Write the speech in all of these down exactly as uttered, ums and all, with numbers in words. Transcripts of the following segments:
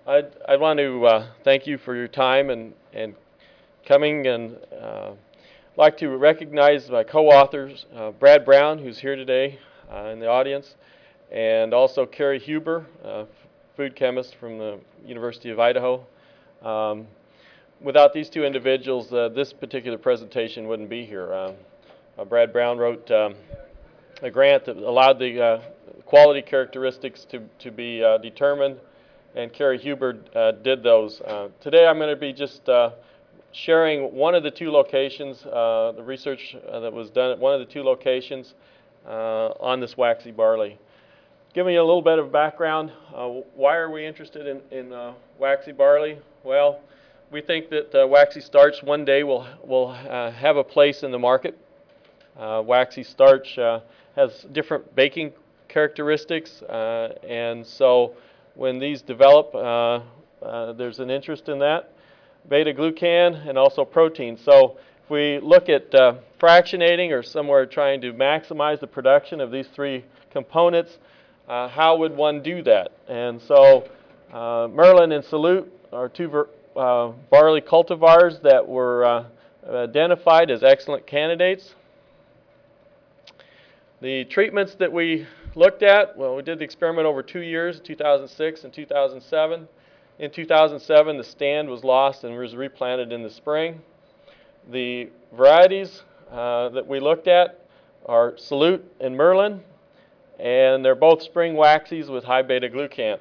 I'd, I want to uh, thank you for your time and, and coming, and uh, like to recognize my co-authors, uh, Brad Brown, who's here today uh, in the audience, and also Carrie Huber, uh, food chemist from the University of Idaho. Um, without these two individuals, uh, this particular presentation wouldn't be here. Uh, uh, Brad Brown wrote um, a grant that allowed the uh, quality characteristics to, to be uh, determined, and Carrie Huber uh, did those. Uh, today I'm going to be just uh, sharing one of the two locations, uh, the research uh, that was done at one of the two locations uh, on this waxy barley. Give me a little bit of background. Uh, why are we interested in, in uh, waxy barley? Well, we think that uh, waxy starch one day will, will uh, have a place in the market. Uh, waxy starch uh, has different baking characteristics, uh, and so when these develop, uh, uh, there's an interest in that. Beta-glucan and also protein. So if we look at uh, fractionating or somewhere trying to maximize the production of these three components, uh, how would one do that? And so uh, Merlin and Salute are two uh, barley cultivars that were uh, identified as excellent candidates. The treatments that we looked at, well, we did the experiment over two years, two thousand six and two thousand seven. In two thousand seven, the stand was lost and was replanted in the spring. The varieties uh, that we looked at are Salute and Merlin, and they're both spring waxies with high beta-glucan.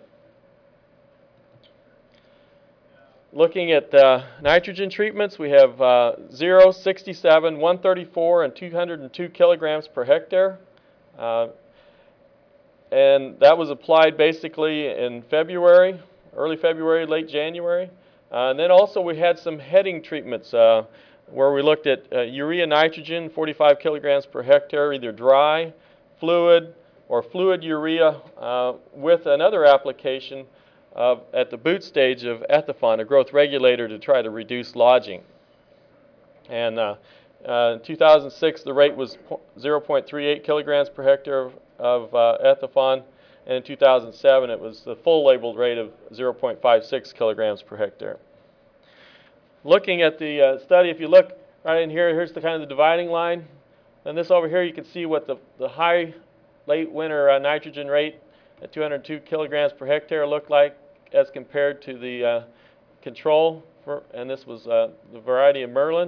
Looking at uh, nitrogen treatments, we have uh, zero, sixty-seven, one thirty-four, and two hundred two kilograms per hectare. Uh, and that was applied basically in February, early February, late January. Uh, and then also we had some heading treatments uh, where we looked at uh, urea nitrogen, forty-five kilograms per hectare, either dry, fluid, or fluid urea uh, with another application of, at the boot stage of Ethifon, a growth regulator to try to reduce lodging. And uh, uh, in two thousand six, the rate was zero point three eight kilograms per hectare of, of uh, Ethifon, and in two thousand seven, it was the full labeled rate of zero point five six kilograms per hectare. Looking at the uh, study, if you look right in here, here's the kind of the dividing line. And this over here, you can see what the, the high late winter uh, nitrogen rate at two hundred two kilograms per hectare looked like as compared to the uh, control, for, and this was uh, the variety of Merlin.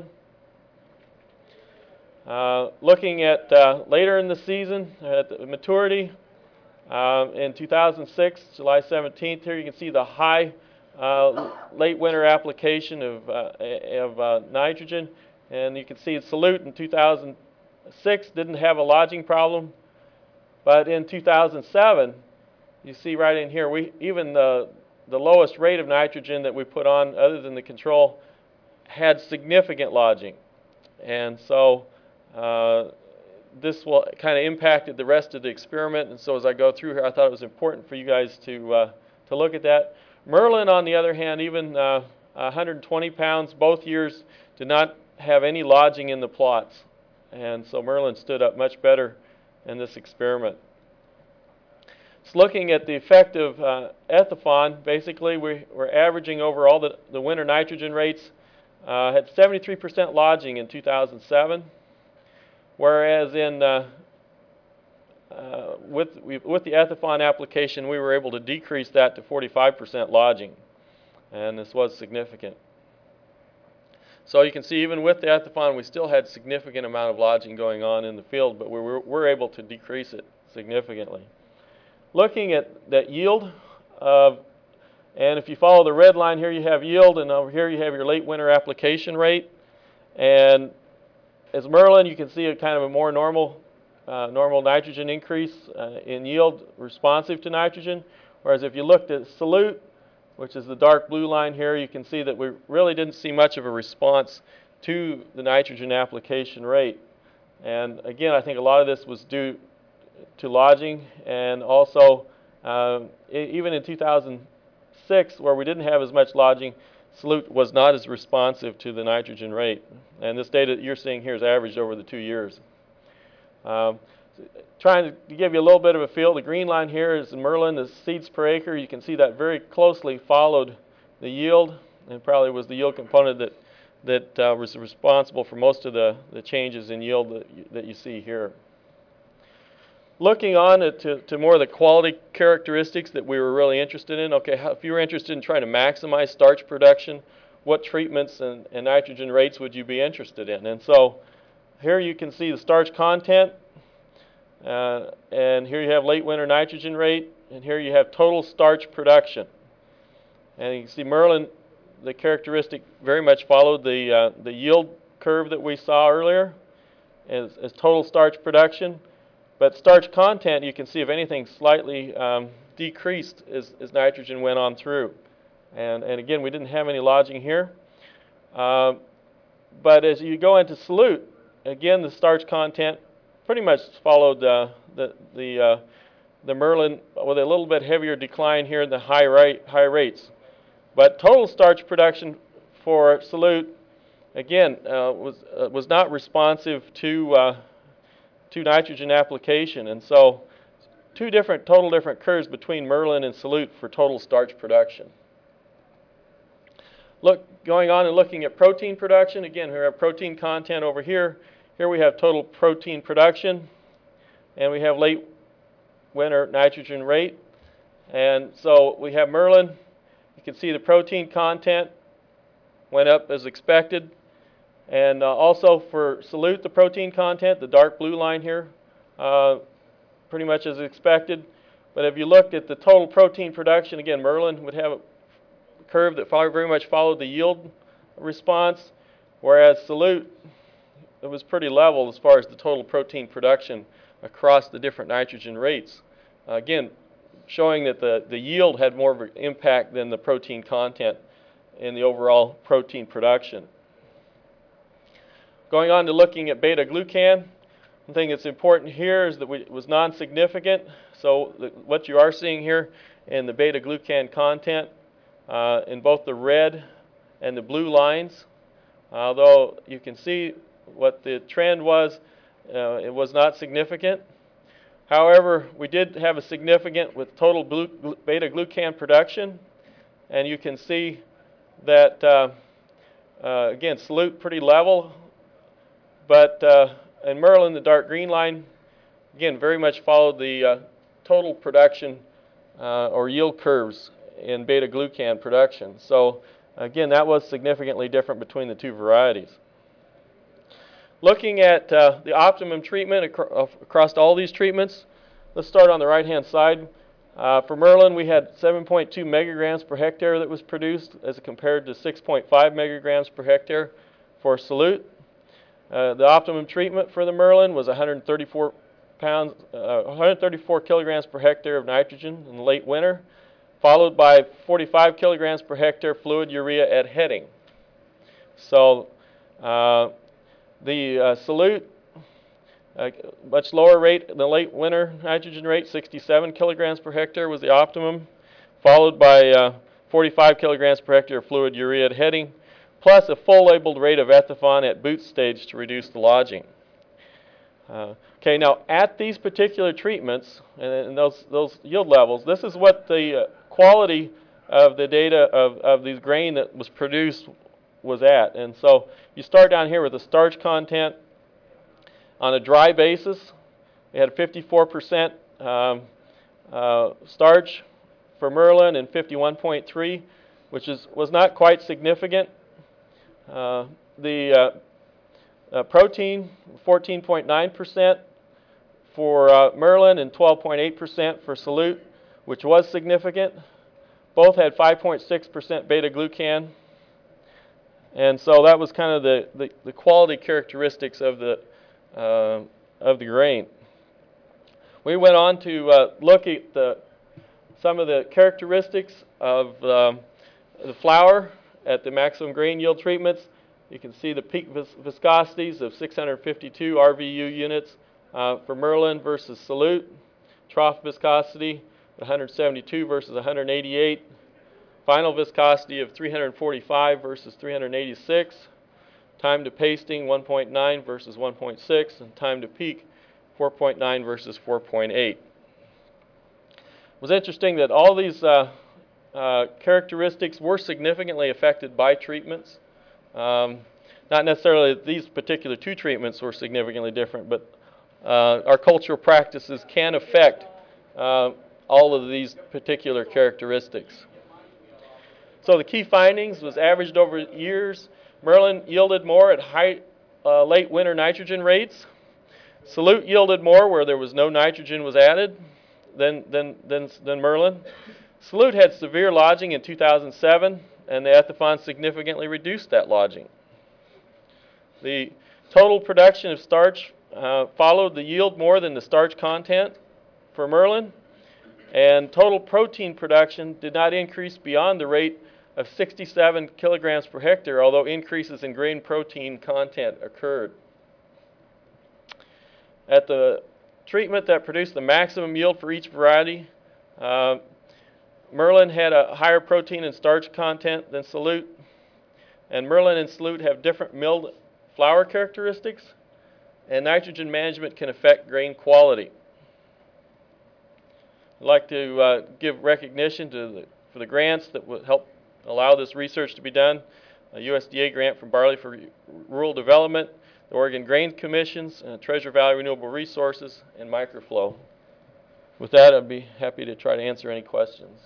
Uh, looking at uh, later in the season, at the maturity, um, in two thousand six, July seventeenth, here you can see the high uh, late winter application of, uh, of uh, nitrogen, and you can see Salute in two thousand six didn't have a lodging problem, but in two thousand seven, you see right in here, we even the the lowest rate of nitrogen that we put on, other than the control, had significant lodging, and so uh, this will kind of impacted the rest of the experiment. And so as I go through here, I thought it was important for you guys to uh, to look at that. Merlin, on the other hand, even uh, one hundred twenty pounds, both years did not have any lodging in the plots, and so Merlin stood up much better in this experiment. So looking at the effect of uh, Ethifon, basically we, we're averaging over all the, the winter nitrogen rates, uh, had seventy-three percent lodging in two thousand seven, whereas in uh, uh, with, we, with the Ethifon application, we were able to decrease that to forty-five percent lodging, and this was significant. So you can see even with the Ethifon, we still had significant amount of lodging going on in the field, but we were, were able to decrease it significantly. Looking at that yield, uh, and if you follow the red line here, you have yield, and over here you have your late winter application rate. And as Merlin, you can see a kind of a more normal, uh, normal nitrogen increase uh, in yield responsive to nitrogen. Whereas if you looked at Salute, which is the dark blue line here, you can see that we really didn't see much of a response to the nitrogen application rate. And again, I think a lot of this was due to lodging, and also uh, even in two thousand six, where we didn't have as much lodging, Salute was not as responsive to the nitrogen rate. And this data that you're seeing here is averaged over the two years. Um, trying to give you a little bit of a feel, the green line here is the Merlin, the seeds per acre. You can see that very closely followed the yield, and probably was the yield component that that uh, was responsible for most of the, the changes in yield that you, that you see here. Looking on to, to more of the quality characteristics that we were really interested in, okay, how, if you were interested in trying to maximize starch production, what treatments and, and nitrogen rates would you be interested in? And so here you can see the starch content, uh, and here you have late winter nitrogen rate, and here you have total starch production. And you can see Merlin, the characteristic very much followed the, uh, the yield curve that we saw earlier as, as total starch production. But starch content, you can see, if anything, slightly um, decreased as, as nitrogen went on through. And, and again, we didn't have any lodging here. Um, but as you go into solute, again, the starch content pretty much followed uh, the, the, uh, the Merlin with a little bit heavier decline here in the high, rate, high rates. But total starch production for solute, again, uh, was, uh, was not responsive to uh, to nitrogen application, and so two different, total different curves between Merlin and solute for total starch production. Look, going on and looking at protein production, again, we have protein content over here. Here we have total protein production, and we have late winter nitrogen rate. And so we have Merlin. You can see the protein content went up as expected. And uh, also for solute, the protein content, the dark blue line here, uh, pretty much as expected. But if you looked at the total protein production, again, Merlin would have a curve that very much followed the yield response, whereas solute, it was pretty level as far as the total protein production across the different nitrogen rates. Uh, again, showing that the, the yield had more of an impact than the protein content in the overall protein production. Going on to looking at beta-glucan, one thing that's important here is that we, it was non-significant. So the, what you are seeing here in the beta-glucan content uh, in both the red and the blue lines, although you can see what the trend was, uh, it was not significant. However, we did have a significant with total beta-glucan production, and you can see that, uh, uh, again, solute pretty level. But uh, in Merlin, the dark green line, again, very much followed the uh, total production uh, or yield curves in beta-glucan production. So again, that was significantly different between the two varieties. Looking at uh, the optimum treatment acro across all these treatments, let's start on the right-hand side. Uh, for Merlin, we had seven point two megagrams per hectare that was produced as compared to six point five megagrams per hectare for solute. Uh, the optimum treatment for the Merlin was one hundred thirty-four pounds, uh, one hundred thirty-four kilograms per hectare of nitrogen in the late winter, followed by forty-five kilograms per hectare fluid urea at heading. So uh, the uh, solute, uh, much lower rate in the late winter nitrogen rate, sixty-seven kilograms per hectare was the optimum, followed by uh, forty-five kilograms per hectare fluid urea at heading, plus a full labeled rate of Ethifon at boot stage to reduce the lodging. Uh, okay, now at these particular treatments and, and those, those yield levels, this is what the uh, quality of the data of, of the grain that was produced was at. And so you start down here with the starch content on a dry basis. We had fifty-four percent um, uh, starch for Merlin and fifty-one point three, which is, was not quite significant. Uh, the uh, uh, protein, fourteen point nine percent for uh, Merlin and twelve point eight percent for solute, which was significant. Both had five point six percent beta-glucan. And so that was kind of the, the, the quality characteristics of the, uh, of the grain. We went on to uh, look at the, some of the characteristics of um, the flour at the maximum grain yield treatments. You can see the peak vis viscosities of six hundred fifty-two R V U units uh, for Merlin versus solute. Trough viscosity one hundred seventy-two versus one hundred eighty-eight. Final viscosity of three hundred forty-five versus three hundred eighty-six. Time to pasting one point nine versus one point six, and time to peak four point nine versus four point eight. It was interesting that all these uh, uh, characteristics were significantly affected by treatments. Um, not necessarily that these particular two treatments were significantly different, but uh, our cultural practices can affect uh, all of these particular characteristics. So the key findings was averaged over years. Merlin yielded more at high, uh, late winter nitrogen rates. Salute yielded more where there was no nitrogen was added than, than, than, than Merlin. Salute had severe lodging in two thousand seven, and the Ethifon significantly reduced that lodging. The total production of starch uh, followed the yield more than the starch content for Merlin, and total protein production did not increase beyond the rate of sixty-seven kilograms per hectare, although increases in grain protein content occurred. At the treatment that produced the maximum yield for each variety, uh, Merlin had a higher protein and starch content than Salute, and Merlin and Salute have different milled flour characteristics, and nitrogen management can affect grain quality. I'd like to uh, give recognition to the, for the grants that would help allow this research to be done. A U S D A grant from Barley for Rural Development, the Oregon Grain Commissions, uh, Treasure Valley Renewable Resources, and Microflow. With that, I'd be happy to try to answer any questions.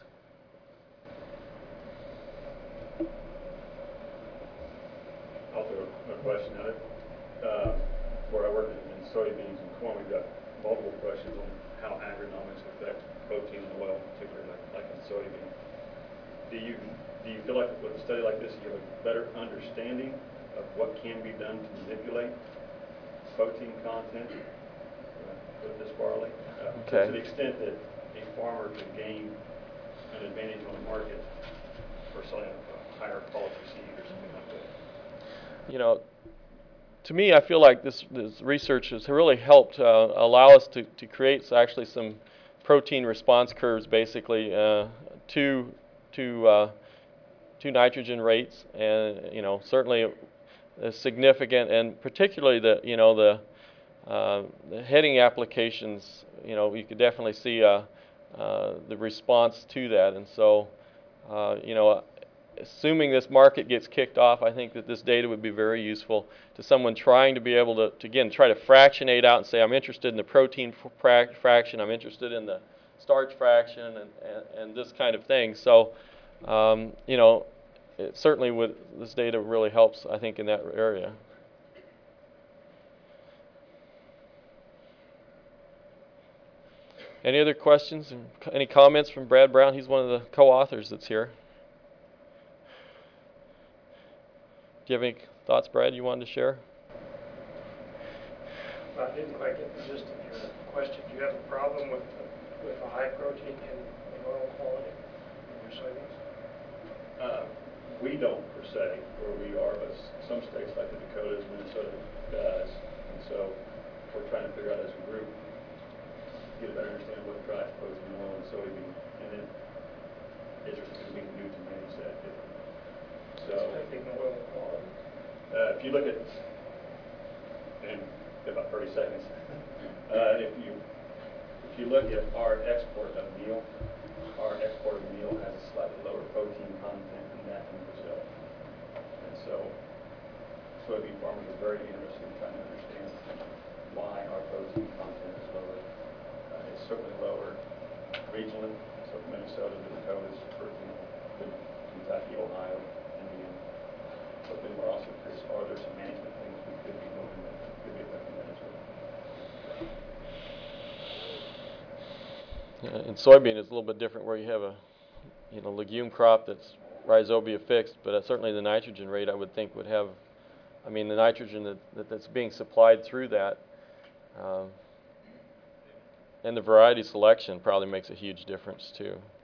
I'll throw a question at it. Uh, where I work in soybeans and corn, we've got multiple questions on how agronomics affect protein and oil, particularly like, like in soybean. Do you do you feel like with a study like this, you have a better understanding of what can be done to manipulate protein content uh, with this barley? Uh, okay. To the extent that a farmer can gain an advantage on the market for selling a higher quality seed or something like that. You know, to me, I feel like this, this research has really helped uh, allow us to, to create actually some protein response curves, basically, uh, to to uh, to nitrogen rates, and you know, certainly uh, significant, and particularly the you know the, uh, the heading applications. You know, you could definitely see uh, uh, the response to that, and so uh, you know. Assuming this market gets kicked off, I think that this data would be very useful to someone trying to be able to, to again, try to fractionate out and say, I'm interested in the protein fra fraction, I'm interested in the starch fraction, and, and, and this kind of thing. So, um, you know, it certainly would, this data really helps, I think, in that area. Any other questions? Any comments from Brad Brown? He's one of the co-authors that's here. Do you have any thoughts, Brad, you wanted to share? I didn't quite get the gist of your question. Do you have a problem with with a high protein in, in oil quality in your soybeans? Uh, we don't per se where we are, but some states like the Dakotas, Minnesota does. And so we're trying to figure out as a group, get a better understanding of what drives protein in oil and soybean, and then is there something we can do to manage that differently? So, oil quality. Uh, if you look at, in about thirty seconds, uh, if you if you look at our export of meal, our export of meal has a slightly lower protein content than that in Brazil. And so, soybean farmers are very interested in trying to understand why our protein content is lower. Uh, it's certainly lower regionally, so Minnesota, the Dakotas, for example, Kentucky, Ohio. But then we're also curious, are there some management things we could be doing that could be affecting that as well? Yeah, in soybean, it's a little bit different where you have a you know, legume crop that's rhizobia fixed, but uh, certainly the nitrogen rate I would think would have, I mean, the nitrogen that, that, that's being supplied through that, um, and the variety selection probably makes a huge difference too.